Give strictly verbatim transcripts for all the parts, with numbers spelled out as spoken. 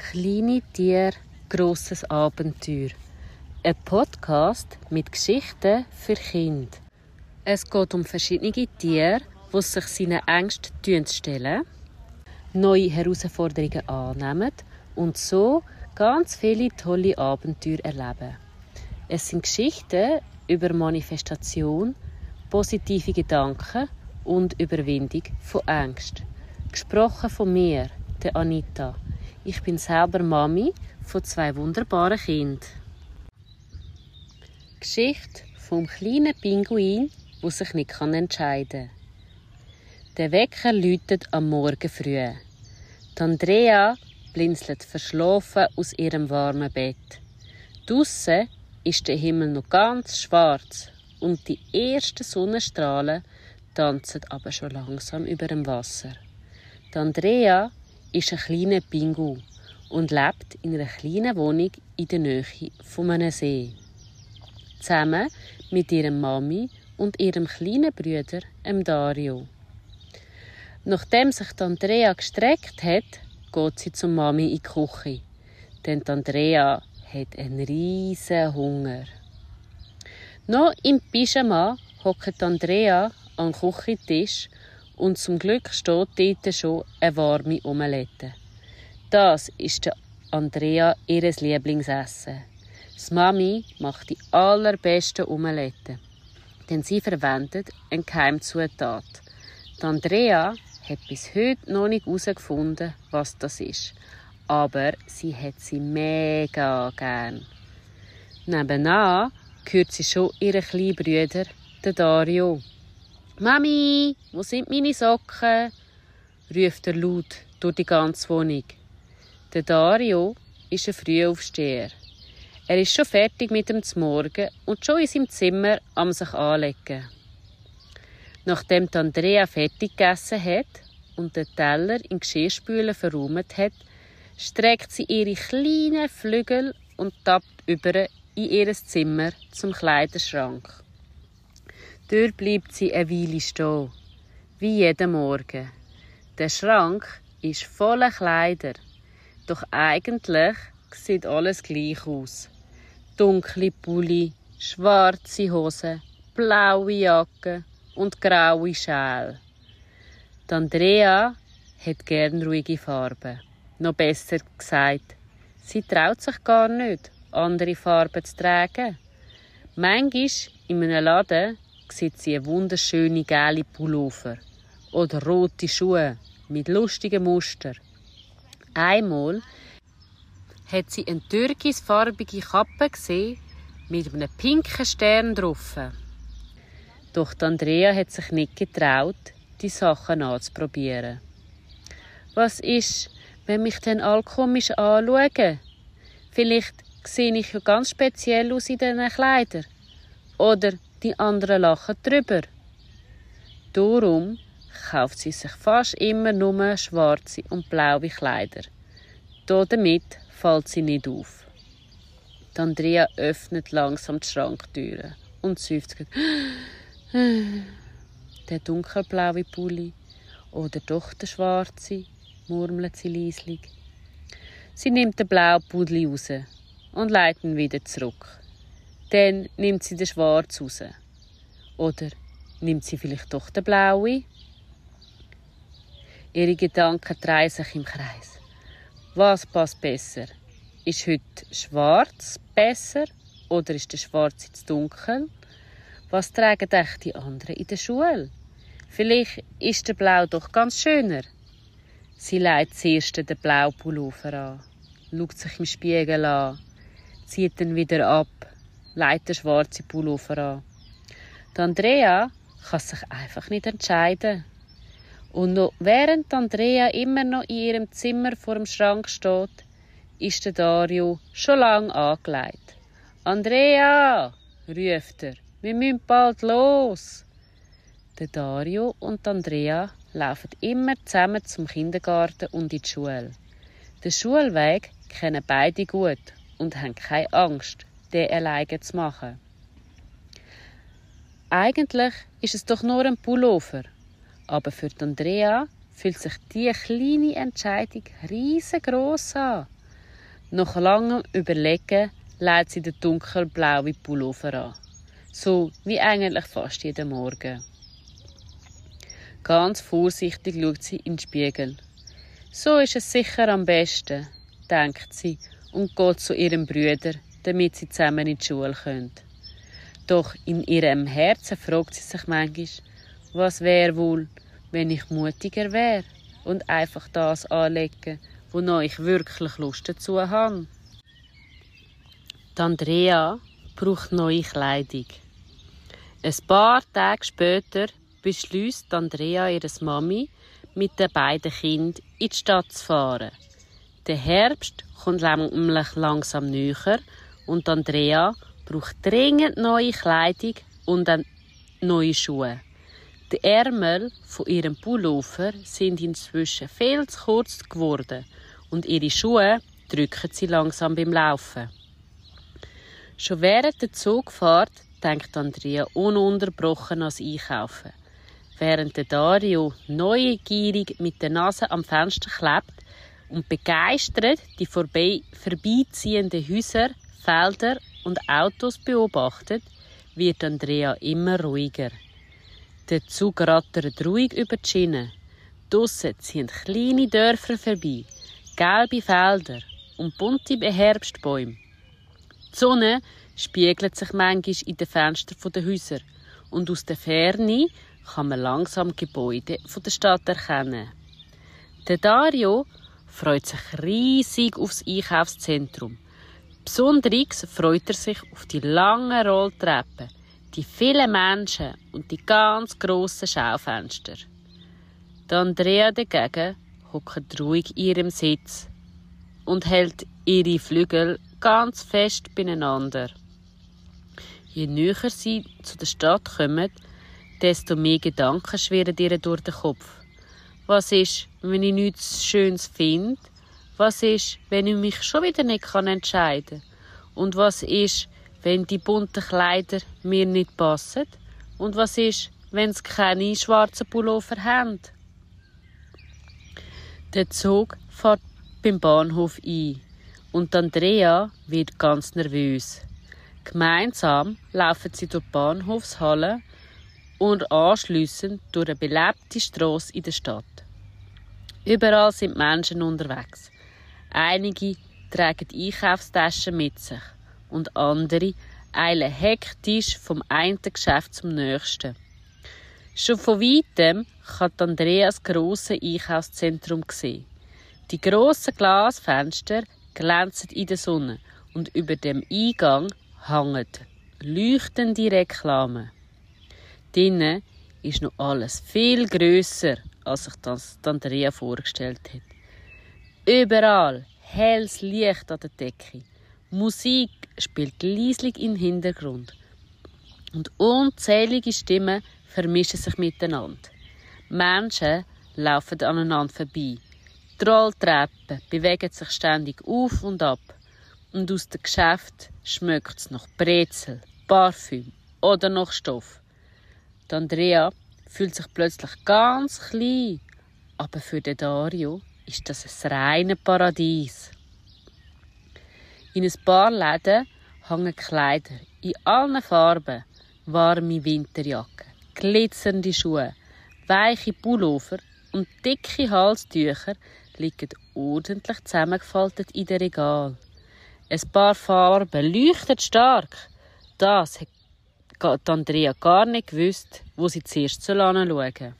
Kleine Tiere, grosses Abenteuer. Ein Podcast mit Geschichten für Kinder. Es geht um verschiedene Tiere, die sich seinen Ängsten stellen, neue Herausforderungen annehmen und so ganz viele tolle Abenteuer erleben. Es sind Geschichten über Manifestation, positive Gedanken und Überwindung von Ängsten. Gesprochen von mir, der Anita. Ich bin selber Mami von zwei wunderbaren Kindern. Geschichte vom kleinen Pinguin, der sich nicht entscheiden kann. Der Wecker läutet am Morgen früh. Die Andrea blinzelt verschlafen aus ihrem warmen Bett. Draussen ist der Himmel noch ganz schwarz und die ersten Sonnenstrahlen tanzen aber schon langsam über dem Wasser. Die Andrea ist ein kleiner Pingu und lebt in einer kleinen Wohnung in der Nähe von einem See. Zusammen mit ihrer Mami und ihrem kleinen Bruder, dem Dario. Nachdem sich die Andrea gestreckt hat, geht sie zur Mami in die Küche. Denn die Andrea hat einen riesen Hunger. Noch im Pyjama hockt Andrea am Küchentisch und zum Glück steht dort schon eine warme Omelette. Das ist der Andrea ihr Lieblingsessen. Die Mami macht die allerbesten Omeletten, denn sie verwendet eine Geheimzutat. Die Andrea hat bis heute noch nicht herausgefunden, was das ist. Aber sie hat sie mega gern. Nebenan hört sie schon ihren kleinen Bruder, den Dario. «Mami, wo sind meine Socken?» ruft er laut durch die ganze Wohnung. Der Dario ist ein Frühaufsteher. Er ist schon fertig mit dem Zmorgen und schon in seinem Zimmer am sich anlegen. Nachdem Andrea fertig gegessen hat und den Teller in die Geschirrspüle verräumt hat, streckt sie ihre kleinen Flügel und tappt über in ihr Zimmer zum Kleiderschrank. Dort bleibt sie eine Weile stehen, wie jeden Morgen. Der Schrank ist voller Kleider, doch eigentlich sieht alles gleich aus. Dunkle Pulli, schwarze Hosen, blaue Jacke und graue Schal. Die Andrea hat gern ruhige Farben. Noch besser gesagt, sie traut sich gar nicht, andere Farben zu tragen. Manchmal in einem Laden sieht sie eine wunderschöne gelbe Pullover oder rote Schuhe mit lustigen Mustern. Einmal hat sie eine türkisfarbige Kappe gesehen mit einem pinken Stern drauf. Doch Andrea hat sich nicht getraut, die Sachen anzuprobieren. Was ist, wenn mich dann alle komisch anschauen? Vielleicht sehe ich ja ganz speziell aus in diesen Kleidern. Oder die anderen lachen drüber. Darum kauft sie sich fast immer nur schwarze und blaue Kleider. Damit fällt sie nicht auf. Die Andrea öffnet langsam die Schranktüre und seufzt. Der dunkelblaue Pulli oder doch der schwarze, murmelt sie leislich. Sie nimmt den blauen Pulli raus und legt ihn wieder zurück. Dann nimmt sie den schwarzen raus. Oder nimmt sie vielleicht doch den blauen? Ihre Gedanken drehen sich im Kreis. Was passt besser? Ist heute schwarz besser oder ist der schwarze zu dunkel? Was tragen echt die anderen in der Schule? Vielleicht ist der Blau doch ganz schöner. Sie legt zuerst den blauen Pullover an, schaut sich im Spiegel an, zieht ihn wieder ab, legt den schwarzen Pullover an. Die Andrea kann sich einfach nicht entscheiden. Und noch während Andrea immer noch in ihrem Zimmer vor dem Schrank steht, ist der Dario schon lange angelegt. «Andrea!» ruft er. «Wir müssen bald los!» Der Dario und Andrea laufen immer zusammen zum Kindergarten und in die Schule. Den Schulweg kennen beide gut und haben keine Angst, den alleine zu machen. Eigentlich ist es doch nur ein Pullover, aber für Andrea fühlt sich diese kleine Entscheidung riesengroß an. Nach langem Überlegen legt sie den dunkelblauen Pullover an. So wie eigentlich fast jeden Morgen. Ganz vorsichtig schaut sie in den Spiegel. So ist es sicher am besten, denkt sie und geht zu ihrem Bruder, damit sie zusammen in die Schule können. Doch in ihrem Herzen fragt sie sich manchmal, was wäre wohl, wenn ich mutiger wäre und einfach das anlegen, wonach ich wirklich Lust dazu habe. Die Andrea braucht neue Kleidung. Ein paar Tage später beschließt Andrea ihre Mami, mit den beiden Kindern in die Stadt zu fahren. Der Herbst kommt nämlich langsam näher und Andrea braucht dringend neue Kleidung und dann neue Schuhe. Die Ärmel von ihrem Pullover sind inzwischen viel zu kurz geworden und ihre Schuhe drücken sie langsam beim Laufen. Schon während der Zugfahrt denkt Andrea ununterbrochen ans Einkaufen. Während der Dario neugierig mit der Nase am Fenster klebt und begeistert die vorbei, vorbeiziehenden Häuser, Felder und Autos beobachtet, wird Andrea immer ruhiger. Der Zug rattert ruhig über die Schiene. Draussen ziehen kleine Dörfer vorbei, gelbe Felder und bunte Herbstbäume. Die Sonne spiegelt sich manchmal in den Fenstern der Häuser und aus der Ferne kann man langsam Gebäude der Stadt erkennen. Der Dario freut sich riesig aufs Einkaufszentrum. Besonders freut er sich auf die langen Rolltreppen, die vielen Menschen und die ganz grossen Schaufenster. Die Andrea dagegen hockt ruhig in ihrem Sitz und hält ihre Flügel ganz fest beieinander. Je näher sie zu der Stadt kommen, desto mehr Gedanken schwirren ihr durch den Kopf. Was ist, wenn ich nichts Schönes finde? Was ist, wenn ich mich schon wieder nicht entscheiden kann? Und was ist, wenn die bunten Kleider mir nicht passen? Und was ist, wenn sie keine schwarzen Pullover haben? Der Zug fährt beim Bahnhof ein und Andrea wird ganz nervös. Gemeinsam laufen sie durch die Bahnhofshalle und anschliessend durch eine belebte Strasse in der Stadt. Überall sind Menschen unterwegs. Einige tragen Einkaufstaschen mit sich und andere eilen hektisch vom einen Geschäft zum nächsten. Schon von weitem kann Andrea das grosse Einkaufszentrum sehen. Die grossen Glasfenster glänzen in der Sonne und über dem Eingang hängen leuchtende Reklamen. Drinnen ist noch alles viel grösser, als sich das Andrea vorgestellt hat. Überall helles Licht an der Decke. Musik spielt leislich im Hintergrund. Und unzählige Stimmen vermischen sich miteinander. Menschen laufen aneinander vorbei. Die Rolltreppen bewegen sich ständig auf und ab. Und aus dem Geschäft schmeckt es nach Brezel, Parfüm oder nach Stoff. Die Andrea fühlt sich plötzlich ganz klein, aber für den Dario ist das ein reines Paradies. In ein paar Läden hängen Kleider in allen Farben, warme Winterjacken, glitzernde Schuhe, weiche Pullover und dicke Halstücher liegen ordentlich zusammengefaltet in den Regal. Ein paar Farben leuchten stark. Das hat Andrea gar nicht gewusst, wo sie zuerst hinschauen soll.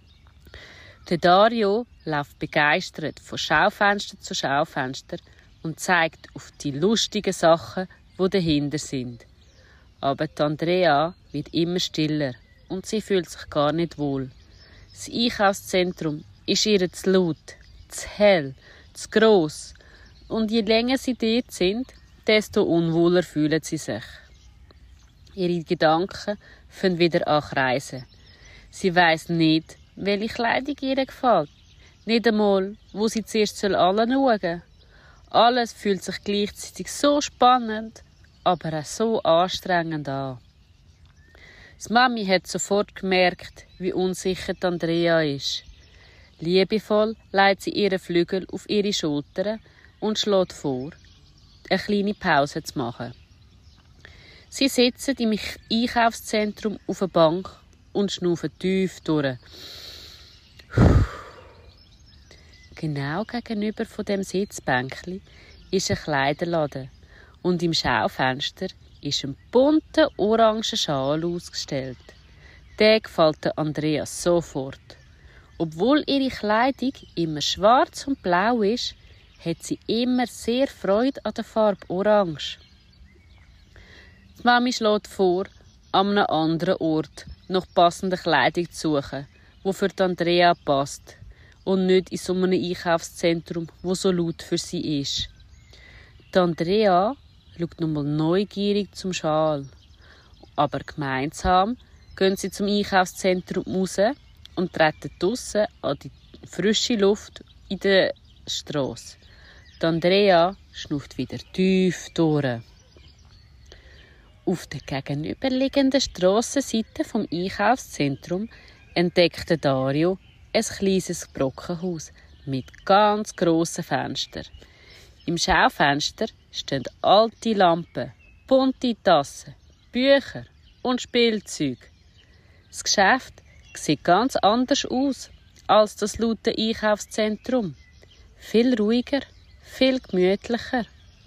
Der Dario läuft begeistert von Schaufenster zu Schaufenster und zeigt auf die lustigen Sachen, die dahinter sind. Aber die Andrea wird immer stiller und sie fühlt sich gar nicht wohl. Das Einkaufszentrum ist ihr zu laut, zu hell, zu gross. Und je länger sie dort sind, desto unwohler fühlen sie sich. Ihre Gedanken fangen wieder an zu kreisen. Sie weiss nicht, welche Kleidung ihr gefällt. Nicht einmal, wo sie zuerst anschauen soll. Alles fühlt sich gleichzeitig so spannend, aber auch so anstrengend an. Die Mami hat sofort gemerkt, wie unsicher Andrea ist. Liebevoll legt sie ihre Flügel auf ihre Schultern und schlägt vor, eine kleine Pause zu machen. Sie sitzen im Einkaufszentrum auf der Bank und schnaufen tief durch. Genau gegenüber von dem Sitzbänkli ist ein Kleiderladen und im Schaufenster ist ein bunter orangen Schal ausgestellt. Der gefällt Andrea sofort. Obwohl ihre Kleidung immer schwarz und blau ist, hat sie immer sehr Freude an der Farbe Orange. Die Mami schlägt vor, an einem anderen Ort nach passender Kleidung zu suchen, die für Andrea passt und nicht in so einem Einkaufszentrum, wo so laut für sie ist. Die Andrea schaut nochmal neugierig zum Schal. Aber gemeinsam gehen sie zum Einkaufszentrum raus und treten draussen an die frische Luft in der Strasse. Die Andrea schnauft wieder tief durch. Auf der gegenüberliegenden Strassenseite vom Einkaufszentrum entdeckt Dario ein kleines Brockenhaus mit ganz grossen Fenstern. Im Schaufenster stehen alte Lampen, bunte Tassen, Bücher und Spielzeug. Das Geschäft sieht ganz anders aus als das laute Einkaufszentrum. Viel ruhiger, viel gemütlicher.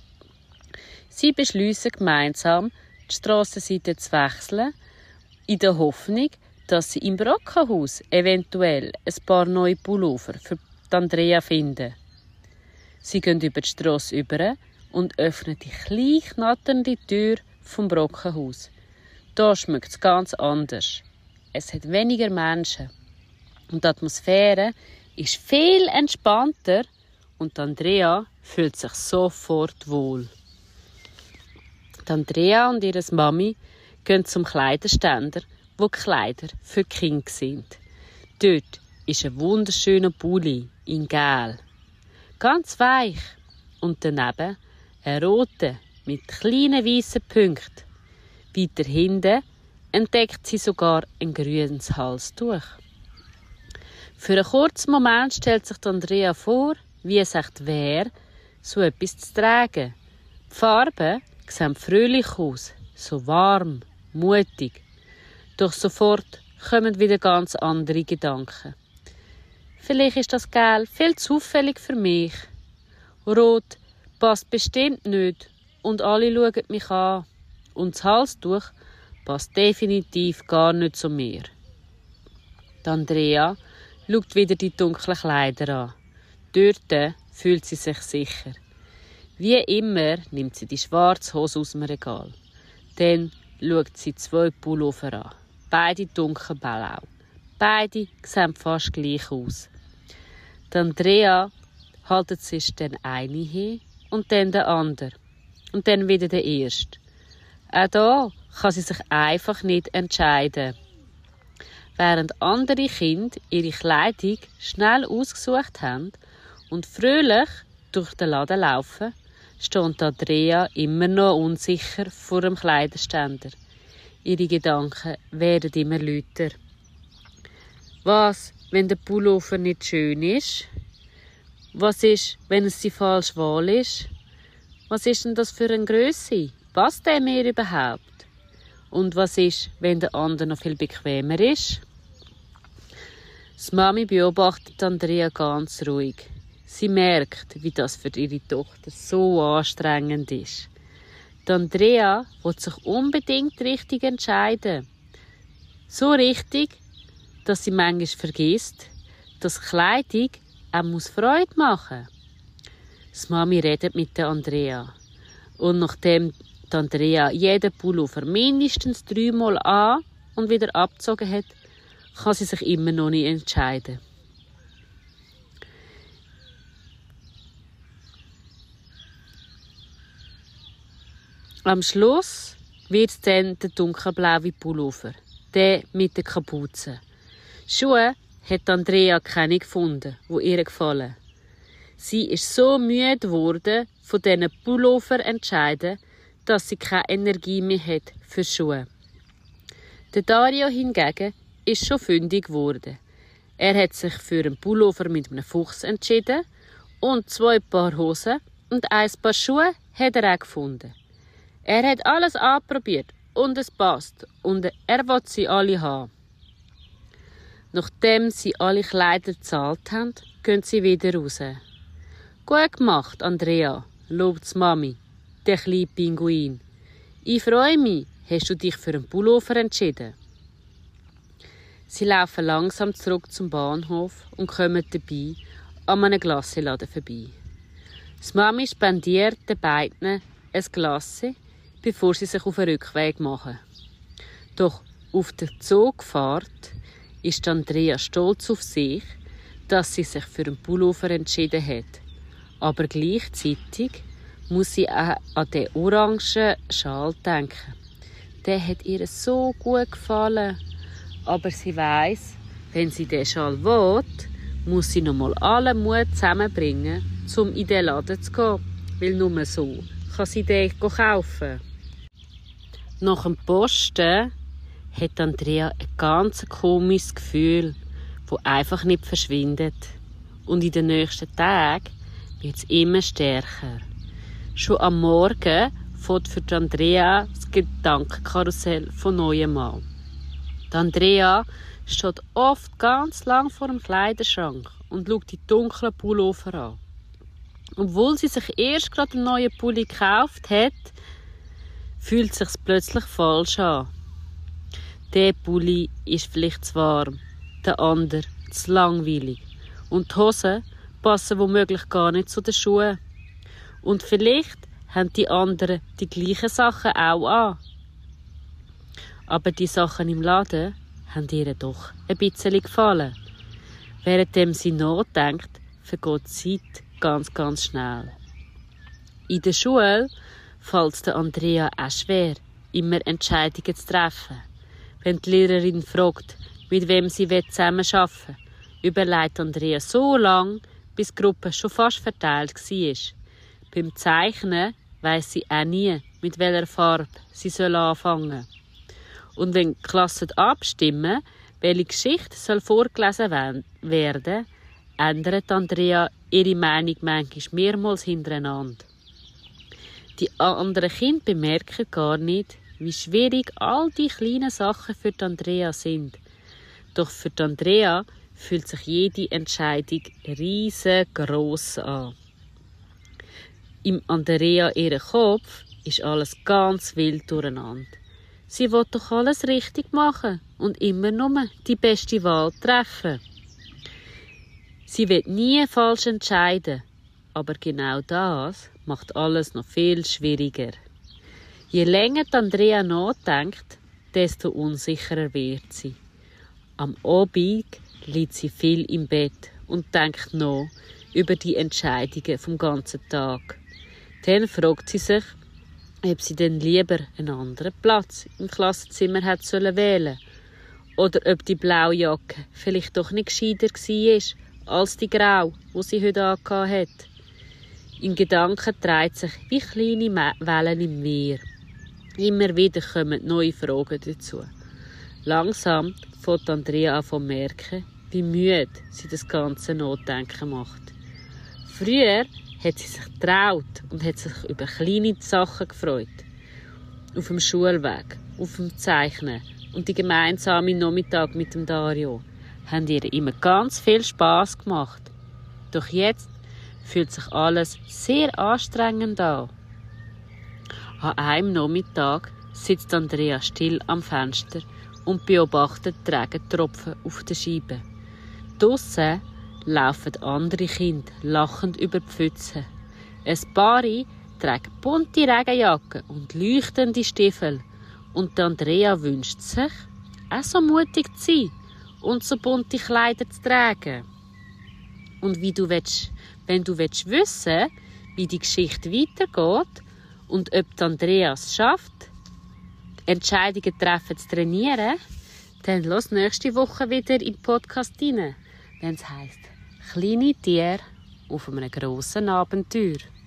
Sie beschließen gemeinsam, die Strassenseite zu wechseln, in der Hoffnung, dass sie im Brockenhaus eventuell ein paar neue Pullover für Andrea finden. Sie gehen über die Strasse über und öffnen die klein knatternde Tür vom Brockenhaus. Da schmeckt es ganz anders. Es hat weniger Menschen. Und die Atmosphäre ist viel entspannter und Andrea fühlt sich sofort wohl. Die Andrea und ihre Mami gehen zum Kleiderständer, wo die Kleider für die Kinder sind. Dort ist ein wunderschöner Pulli in Gel. Ganz weich. Und daneben ein roter mit kleinen weißen Punkten. Weiter hinten entdeckt sie sogar ein grünes Halstuch. Für einen kurzen Moment stellt sich Andrea vor, wie es echt wäre, so etwas zu tragen. Die Farben sehen fröhlich aus, so warm, mutig. Doch sofort kommen wieder ganz andere Gedanken. Vielleicht ist das Gel viel zu auffällig für mich. Rot passt bestimmt nicht und alle schauen mich an. Und das Halstuch passt definitiv gar nicht zu mir. Die Andrea schaut wieder die dunklen Kleider an. Dort fühlt sie sich sicher. Wie immer nimmt sie die schwarze Hose aus dem Regal. Dann schaut sie zwei Pullover an. Beide dunkelblau. Beide sehen fast gleich aus. Die Andrea haltet sich dann eine hin und dann den anderen. Und dann wieder den ersten. Auch da kann sie sich einfach nicht entscheiden. Während andere Kinder ihre Kleidung schnell ausgesucht haben und fröhlich durch den Laden laufen, steht Andrea immer noch unsicher vor dem Kleiderständer. Ihre Gedanken werden immer lauter. Was, wenn der Pullover nicht schön ist? Was ist, wenn es die falsche Wahl ist? Was ist denn das für eine Grösse? Passt der mir überhaupt? Und was ist, wenn der andere noch viel bequemer ist? Die Mami beobachtet Andrea ganz ruhig. Sie merkt, wie das für ihre Tochter so anstrengend ist. Die Andrea will sich unbedingt richtig entscheiden. So richtig, dass sie manchmal vergisst, dass Kleidung auch Freude machen muss. Die Mami redet mit der Andrea. Und nachdem die Andrea jeden Pullover mindestens dreimal an und wieder abgezogen hat, kann sie sich immer noch nicht entscheiden. Am Schluss wird es dann der dunkelblaue Pullover, der mit der Kapuze. Schuhe hat Andrea keine gefunden, die ihr gefallen. Sie ist so müde geworden von diesen Pullover entscheiden, dass sie keine Energie mehr hat für Schuhe. Der Dario hingegen ist schon fündig geworden. Er hat sich für einen Pullover mit einem Fuchs entschieden und zwei Paar Hosen und ein paar Schuhe hat er auch gefunden. Er hat alles anprobiert und es passt und er will sie alle haben. Nachdem sie alle Kleider gezahlt haben, gehen sie wieder raus. Gut gemacht, Andrea, lobt die Mami, der kleine Pinguin. Ich freue mich, hast du dich für einen Pullover entschieden? Sie laufen langsam zurück zum Bahnhof und kommen dabei an einem Glasseladen vorbei. Die Mami spendiert den beiden ein Glasse, bevor sie sich auf den Rückweg machen. Doch auf der Zugfahrt ist Andrea stolz auf sich, dass sie sich für einen Pullover entschieden hat. Aber gleichzeitig muss sie auch an den orangen Schal denken. Der hat ihr so gut gefallen. Aber sie weiss, wenn sie den Schal will, muss sie noch mal allen Mut zusammenbringen, um in den Laden zu gehen. Weil nur so kann sie den kaufen. Nach dem Posten hat Andrea ein ganz komisches Gefühl, das einfach nicht verschwindet. Und in den nächsten Tagen wird es immer stärker. Schon am Morgen fährt für Andrea das Gedankenkarussell von neuem an. Die Andrea steht oft ganz lang vor dem Kleiderschrank und schaut die dunklen Pullover an. Obwohl sie sich erst gerade einen neuen Pulli gekauft hat, fühlt es sich plötzlich falsch an. Der Pulli ist vielleicht zu warm, der andere zu langweilig und die Hosen passen womöglich gar nicht zu den Schuhen. Und vielleicht haben die anderen die gleichen Sachen auch an. Aber die Sachen im Laden haben ihr doch ein bisschen gefallen. Währenddem sie nachdenkt, vergeht die Zeit ganz, ganz schnell. In der Schule fällt es der Andrea auch schwer, immer Entscheidungen zu treffen. Wenn die Lehrerin fragt, mit wem sie zusammenarbeiten will, überlegt Andrea so lange, bis die Gruppe schon fast verteilt war. Beim Zeichnen weiss sie auch nie, mit welcher Farbe sie anfangen soll. Und wenn die Klassen abstimmen, welche Geschichte soll vorgelesen werden, ändert Andrea ihre Meinung manchmal mehrmals hintereinander. Die anderen Kinder bemerken gar nicht, wie schwierig all die kleinen Sachen für die Andrea sind. Doch für die Andrea fühlt sich jede Entscheidung riesengroß an. Im Andrea ihrem Kopf ist alles ganz wild durcheinander. Sie will doch alles richtig machen und immer nur die beste Wahl treffen. Sie wird nie falsch entscheiden, aber genau das macht alles noch viel schwieriger. Je länger Andrea nachdenkt, desto unsicherer wird sie. Am Abend liegt sie viel im Bett und denkt nach über die Entscheidungen vom ganzen Tag. Dann fragt sie sich, ob sie denn lieber einen anderen Platz im Klassenzimmer hätte sollen wählen oder ob die blaue Jacke vielleicht doch nicht gescheiter war als die grau, die sie heute angehabt hat. In Gedanken dreht sich wie kleine Wellen im Meer. Immer wieder kommen neue Fragen dazu. Langsam fängt Andrea an zu merken, wie müde sie das ganze Nachdenken macht. Früher hat sie sich getraut und hat sich über kleine Sachen gefreut. Auf dem Schulweg, auf dem Zeichnen und die gemeinsamen Nachmittag mit dem Dario haben ihr immer ganz viel Spass gemacht. Doch jetzt fühlt sich alles sehr anstrengend an. An einem Nachmittag sitzt Andrea still am Fenster und beobachtet die Regentropfen auf der Scheibe. Draussen laufen andere Kinder lachend über die Pfütze. Ein paar tragen bunte Regenjacken und leuchtende Stiefel. Und Andrea wünscht sich, auch so mutig zu sein und so bunte Kleider zu tragen. Und wie du willst, wenn du willst wissen, wie die Geschichte weitergeht und ob Andrea es schafft, Entscheidungen treffen zu trainieren, dann lass nächste Woche wieder im Podcast rein, wenn es heisst «Kleine Tiere auf einem grossen Abenteuer».